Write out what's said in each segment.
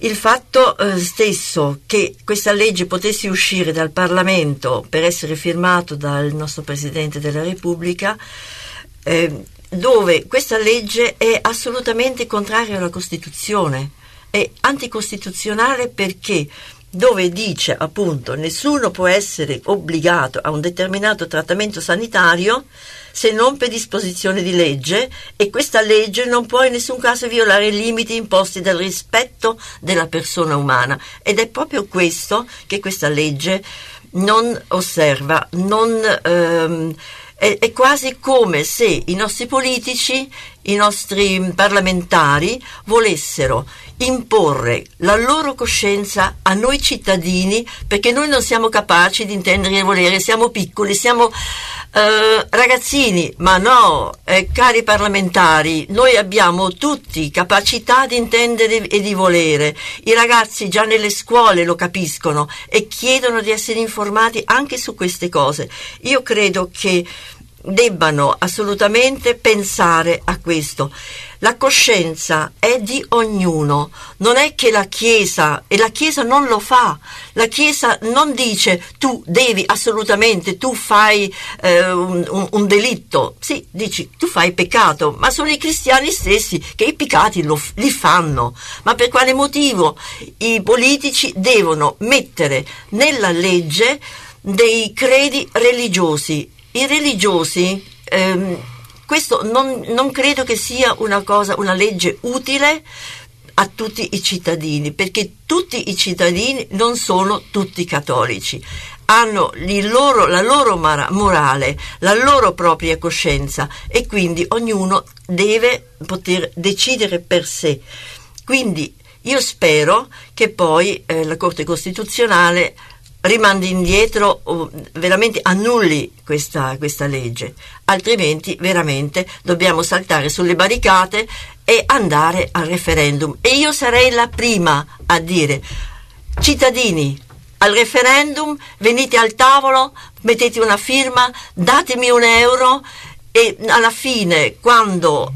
Il fatto stesso che questa legge potesse uscire dal Parlamento per essere firmato dal nostro Presidente della Repubblica, dove questa legge è assolutamente contraria alla Costituzione, è anticostituzionale perché dove dice appunto nessuno può essere obbligato a un determinato trattamento sanitario se non per disposizione di legge, e questa legge non può in nessun caso violare i limiti imposti dal rispetto della persona umana, ed è proprio questo che questa legge non osserva, è quasi come se i nostri politici, i nostri parlamentari volessero imporre la loro coscienza a noi cittadini, perché noi non siamo capaci di intendere e volere, siamo piccoli, siamo ragazzini, ma no, cari parlamentari, noi abbiamo tutti capacità di intendere e di volere. I ragazzi già nelle scuole lo capiscono e chiedono di essere informati anche su queste cose. Io credo che debbano assolutamente pensare a questo. La coscienza è di ognuno, non è che la Chiesa, e la Chiesa non lo fa, la Chiesa non dice tu devi assolutamente, tu fai un delitto, sì, dici tu fai peccato, ma sono i cristiani stessi che i peccati li fanno. Ma per quale motivo i politici devono mettere nella legge dei credi religiosi? I religiosi, questo non credo che sia una legge utile a tutti i cittadini, perché tutti i cittadini non sono tutti cattolici, hanno la loro morale, la loro propria coscienza, e quindi ognuno deve poter decidere per sé. Quindi io spero che poi la Corte Costituzionale rimandi indietro o veramente annulli questa legge, altrimenti veramente dobbiamo saltare sulle barricate e andare al referendum. E io sarei la prima a dire: cittadini, al referendum venite al tavolo, mettete una firma, datemi €1 e alla fine, quando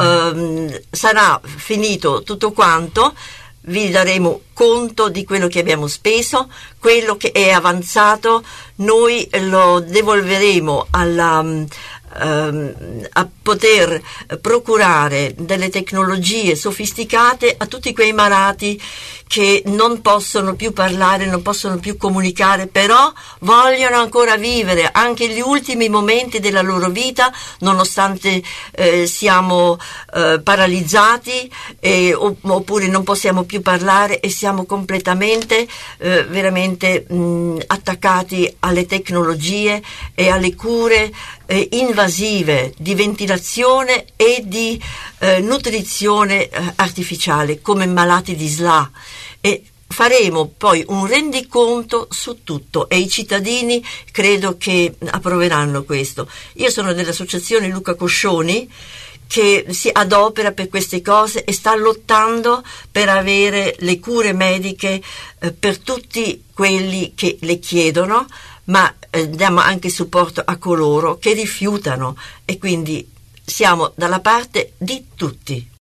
sarà finito tutto quanto, vi daremo conto di quello che abbiamo speso, quello che è avanzato, noi lo devolveremo a poter procurare delle tecnologie sofisticate a tutti quei malati che non possono più parlare, non possono più comunicare, però vogliono ancora vivere anche gli ultimi momenti della loro vita, nonostante siamo paralizzati oppure non possiamo più parlare e siamo completamente veramente attaccati alle tecnologie e alle cure invasive di ventilazione e di nutrizione artificiale, come malati di SLA, e faremo poi un rendiconto su tutto e i cittadini credo che approveranno questo. Io sono dell'associazione Luca Coscioni, che si adopera per queste cose e sta lottando per avere le cure mediche per tutti quelli che le chiedono, ma diamo anche supporto a coloro che rifiutano, e quindi siamo dalla parte di tutti.